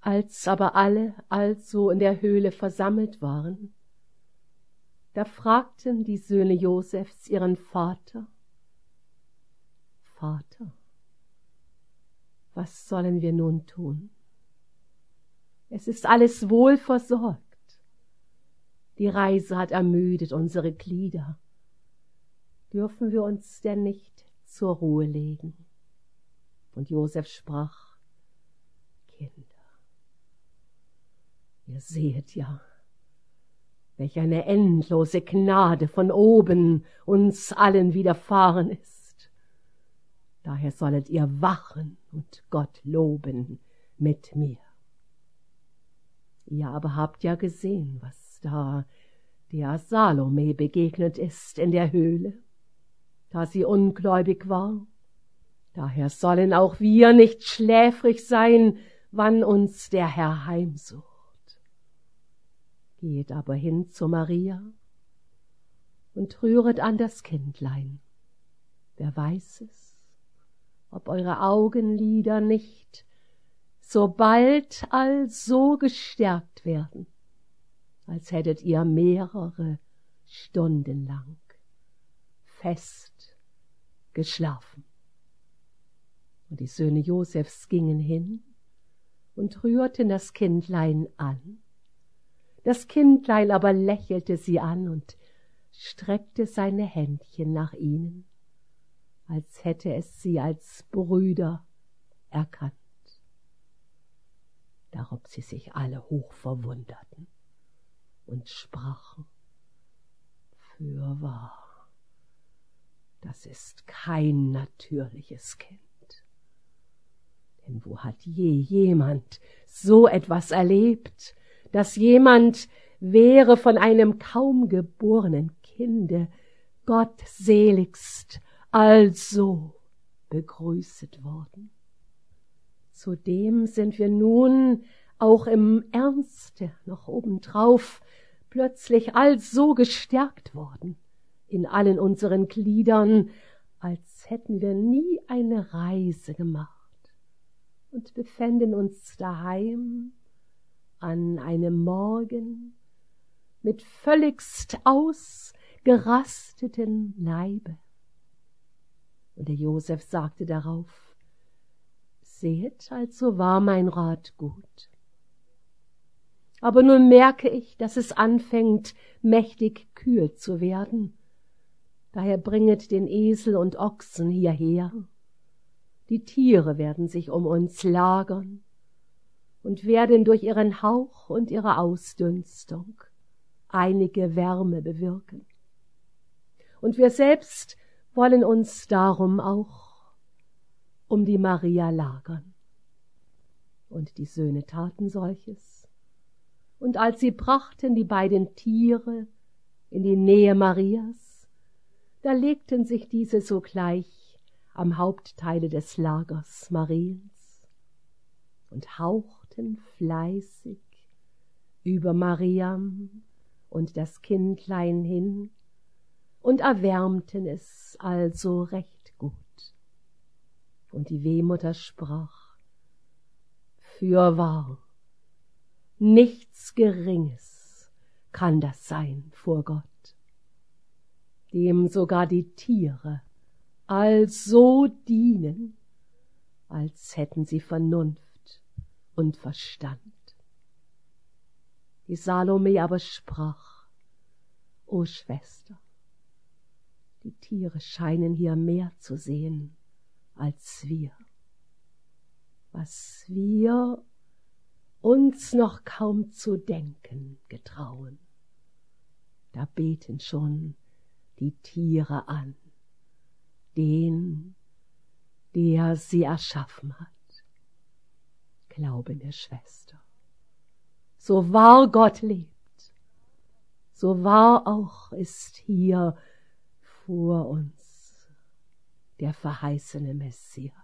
Als aber alle also in der Höhle versammelt waren, da fragten die Söhne Josefs ihren Vater: Vater, was sollen wir nun tun? Es ist alles wohl versorgt. Die Reise hat ermüdet unsere Glieder. Dürfen wir uns denn nicht zur Ruhe legen? Und Josef sprach: Kinder, ihr sehet ja, welch eine endlose Gnade von oben uns allen widerfahren ist. Daher sollet ihr wachen und Gott loben mit mir. Ihr aber habt ja gesehen, was da der Salome begegnet ist in der Höhle, da sie ungläubig war. Daher sollen auch wir nicht schläfrig sein, wann uns der Herr heimsucht. Geht aber hin zu Maria und rühret an das Kindlein. Wer weiß es, ob eure Augenlider nicht so bald also gestärkt werden, als hättet ihr mehrere Stunden lang fest geschlafen. Und die Söhne Josefs gingen hin und rührten das Kindlein an. Das Kindlein aber lächelte sie an und streckte seine Händchen nach ihnen, als hätte es sie als Brüder erkannt. Darob sie sich alle hoch verwunderten und sprachen: Fürwahr, das ist kein natürliches Kind. Denn wo hat je jemand so etwas erlebt, dass jemand wäre von einem kaum geborenen Kinde gottseligst also begrüßet worden? Zudem sind wir nun auch im Ernste noch obendrauf plötzlich also gestärkt worden in allen unseren Gliedern, als hätten wir nie eine Reise gemacht und befänden uns daheim an einem Morgen mit völligst ausgerasteten Leibe. Und der Josef sagte darauf: Seht, also war mein Rat gut. Aber nun merke ich, dass es anfängt, mächtig kühl zu werden. Daher bringet den Esel und Ochsen hierher. Die Tiere werden sich um uns lagern und werden durch ihren Hauch und ihre Ausdünstung einige Wärme bewirken. Und wir selbst wollen uns darum auch um die Maria lagern. Und die Söhne taten solches. Und als sie brachten die beiden Tiere in die Nähe Marias, da legten sich diese sogleich am Hauptteile des Lagers Mariens und hauchten fleißig über Mariam und das Kindlein hin und erwärmten es also recht gut. Und die Wehmutter sprach: Fürwahr, nichts Geringes kann das sein vor Gott, dem sogar die Tiere also dienen, als hätten sie Vernunft und Verstand. Die Salome aber sprach: O Schwester, die Tiere scheinen hier mehr zu sehen als wir, was wir uns noch kaum zu denken getrauen. Da beten schon die Tiere an, den, der sie erschaffen hat. Glaube mir, Schwester, so wahr Gott lebt, so wahr auch ist hier vor uns der verheißene Messias.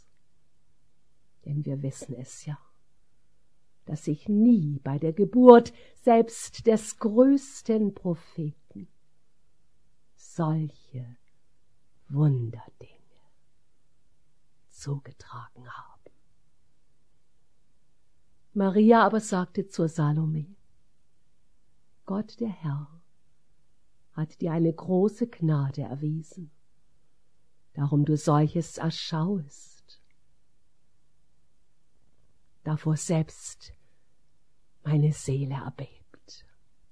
Denn wir wissen es ja, dass sich nie bei der Geburt selbst des größten Propheten solche Wunderdinge zugetragen haben. Maria aber sagte zur Salome: Gott der Herr hat dir eine große Gnade erwiesen, darum du solches erschauest. Davor selbst meine Seele erbebt.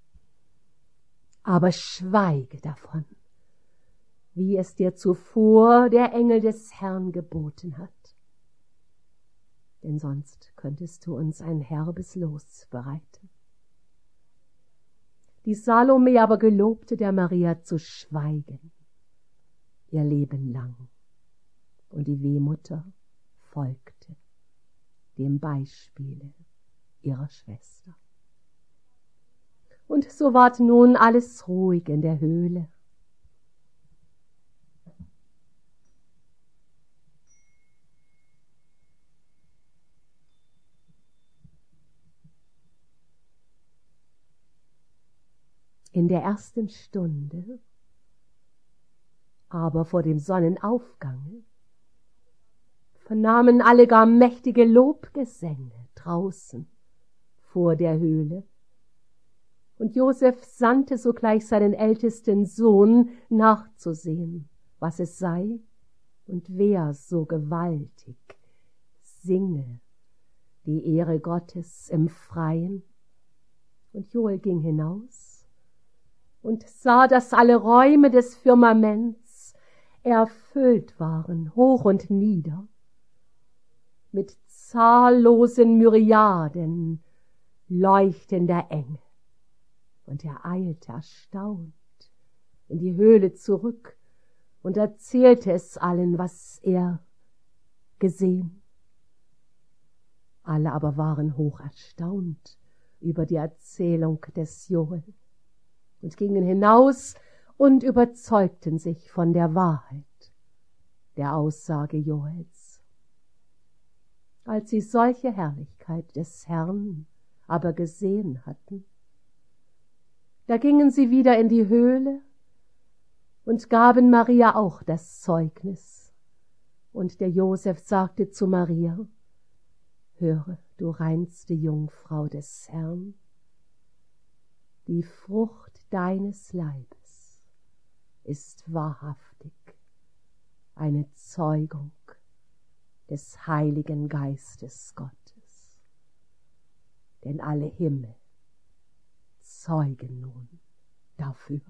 Aber schweige davon, wie es dir zuvor der Engel des Herrn geboten hat. Denn sonst könntest du uns ein herbes Los bereiten. Die Salome aber gelobte der Maria zu schweigen, ihr Leben lang. Und die Wehmutter folgte dem Beispiele ihrer Schwester. Und so ward nun alles ruhig in der Höhle. In der ersten Stunde, aber vor dem Sonnenaufgange, vernahmen alle gar mächtige Lobgesänge draußen vor der Höhle. Und Joseph sandte sogleich seinen ältesten Sohn nachzusehen, was es sei und wer so gewaltig singe die Ehre Gottes im Freien. Und Joel ging hinaus und sah, dass alle Räume des Firmaments erfüllt waren, hoch und nieder, mit zahllosen Myriaden leuchtender Engel. Und er eilte erstaunt in die Höhle zurück und erzählte es allen, was er gesehen. Alle aber waren hoch erstaunt über die Erzählung des Joel und gingen hinaus und überzeugten sich von der Wahrheit der Aussage Joels. Als sie solche Herrlichkeit des Herrn aber gesehen hatten, da gingen sie wieder in die Höhle und gaben Maria auch das Zeugnis. Und der Joseph sagte zu Maria: Höre, du reinste Jungfrau des Herrn, die Frucht deines Leibes ist wahrhaftig eine Zeugung des Heiligen Geistes Gottes. Denn alle Himmel zeugen nun dafür.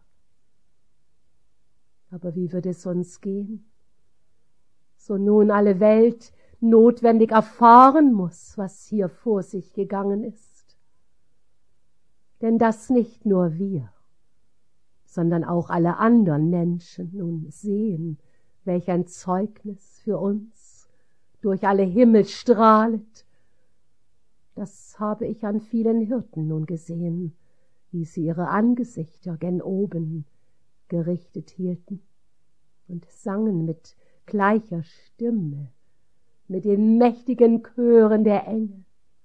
Aber wie wird es uns gehen, so nun alle Welt notwendig erfahren muss, was hier vor sich gegangen ist? Denn dass nicht nur wir, sondern auch alle anderen Menschen nun sehen, welch ein Zeugnis für uns durch alle Himmel strahlet, das habe ich an vielen Hirten nun gesehen, wie sie ihre Angesichter gen oben gerichtet hielten und sangen mit gleicher Stimme, mit den mächtigen Chören der Engel,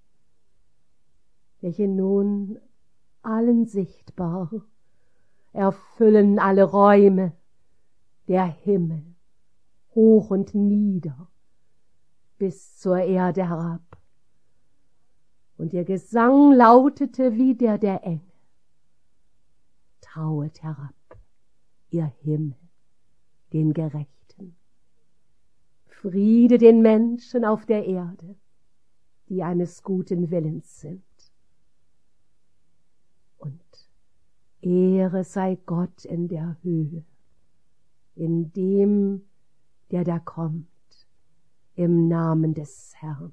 welche nun allen sichtbar erfüllen alle Räume der Himmel, hoch und nieder, bis zur Erde herab. Und ihr Gesang lautete wie der Engel: Trauet herab, ihr Himmel, den Gerechten. Friede den Menschen auf der Erde, die eines guten Willens sind. Und Ehre sei Gott in der Höhe, in dem, der da kommt, im Namen des Herrn.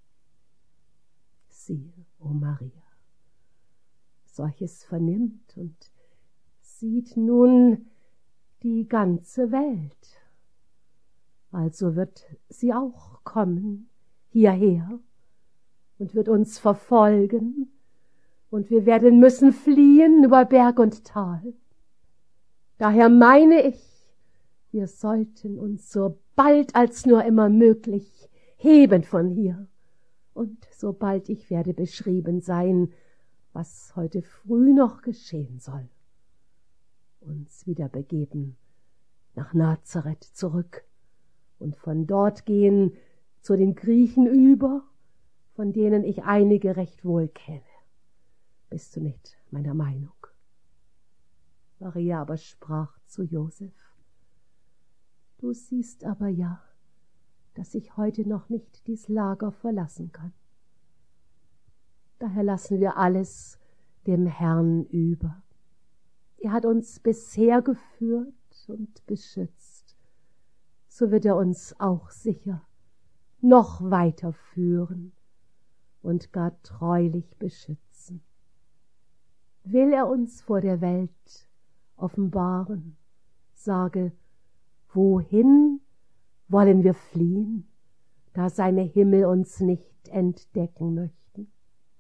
Siehe, o Maria, solches vernimmt und sieht nun die ganze Welt. Also wird sie auch kommen hierher und wird uns verfolgen, und wir werden müssen fliehen über Berg und Tal. Daher meine ich, wir sollten uns so bald als nur immer möglich heben von hier. Und sobald ich werde beschrieben sein, was heute früh noch geschehen soll, uns wieder begeben nach Nazareth zurück und von dort gehen zu den Griechen über, von denen ich einige recht wohl kenne. Bist du nicht meiner Meinung? Maria aber sprach zu Josef: Du siehst aber ja, dass ich heute noch nicht dies Lager verlassen kann. Daher lassen wir alles dem Herrn über. Er hat uns bisher geführt und beschützt, so wird er uns auch sicher noch weiter führen und gar treulich beschützen. Will er uns vor der Welt offenbaren, sage, wohin wollen wir fliehen, da seine Himmel uns nicht entdecken möchten?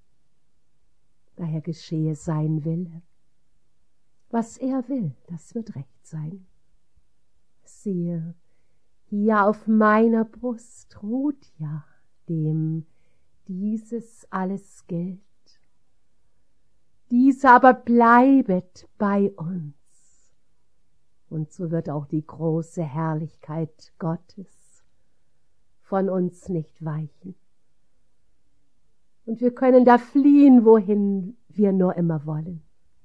Daher geschehe sein Wille. Was er will, das wird recht sein. Siehe, hier auf meiner Brust ruht ja, dem dieses alles gilt. Dies aber bleibet bei uns. Und so wird auch die große Herrlichkeit Gottes von uns nicht weichen. Und wir können da fliehen, wohin wir nur immer wollen.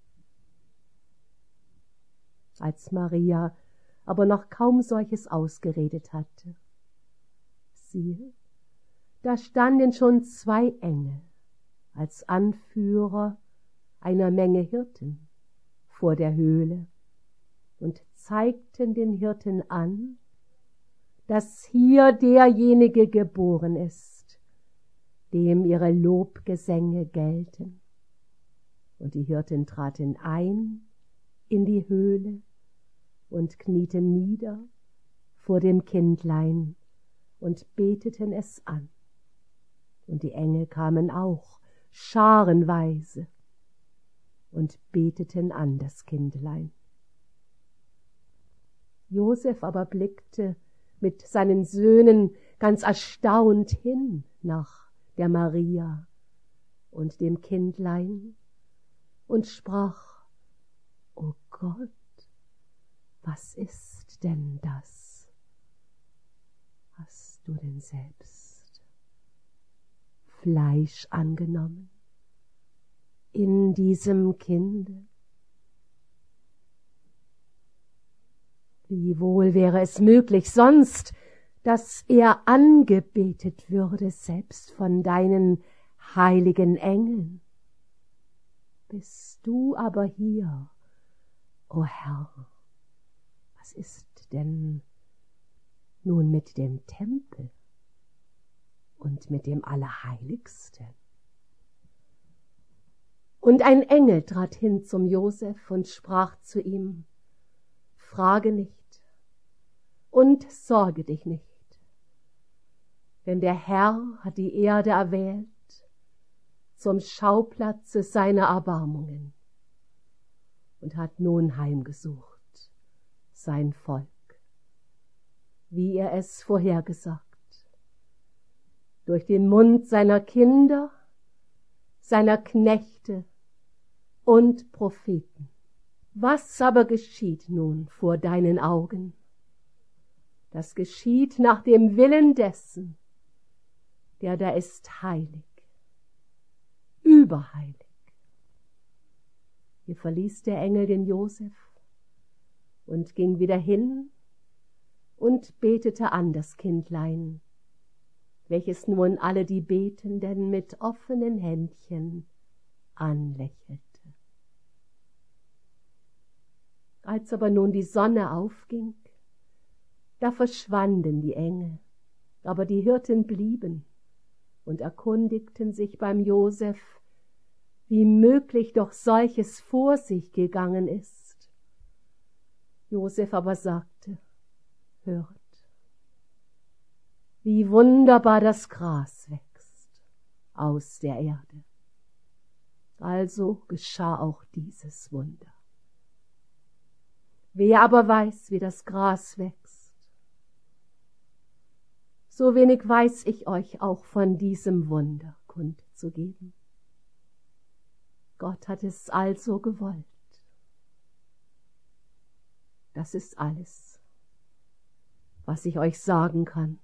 Als Maria aber noch kaum solches ausgeredet hatte, siehe, da standen schon 2 Engel als Anführer einer Menge Hirten vor der Höhle und zeigten den Hirten an, dass hier derjenige geboren ist, dem ihre Lobgesänge gelten. Und die Hirten traten ein in die Höhle und knieten nieder vor dem Kindlein und beteten es an. Und die Engel kamen auch scharenweise und beteten an das Kindlein. Josef aber blickte mit seinen Söhnen ganz erstaunt hin nach der Maria und dem Kindlein und sprach: O Gott, was ist denn das? Hast du denn selbst Fleisch angenommen in diesem Kinde? Wie wohl wäre es möglich sonst, dass er angebetet würde, selbst von deinen heiligen Engeln. Bist du aber hier, o Herr, was ist denn nun mit dem Tempel und mit dem Allerheiligsten? Und ein Engel trat hin zum Josef und sprach zu ihm: Frage nicht und sorge dich nicht, denn der Herr hat die Erde erwählt zum Schauplatze seiner Erbarmungen und hat nun heimgesucht sein Volk, wie er es vorhergesagt, durch den Mund seiner Kinder, seiner Knechte und Propheten. Was aber geschieht nun vor deinen Augen? Das geschieht nach dem Willen dessen, der da ist heilig, überheilig. Hier verließ der Engel den Josef und ging wieder hin und betete an das Kindlein, welches nun alle die Betenden mit offenen Händchen anlächelte. Als aber nun die Sonne aufging, da verschwanden die Engel, aber die Hirten blieben und erkundigten sich beim Josef, wie möglich doch solches vor sich gegangen ist. Josef aber sagte: Hört, wie wunderbar das Gras wächst aus der Erde. Also geschah auch dieses Wunder. Wer aber weiß, wie das Gras wächst, so wenig weiß ich euch auch von diesem Wunder kundzugeben. Gott hat es also gewollt. Das ist alles, was ich euch sagen kann.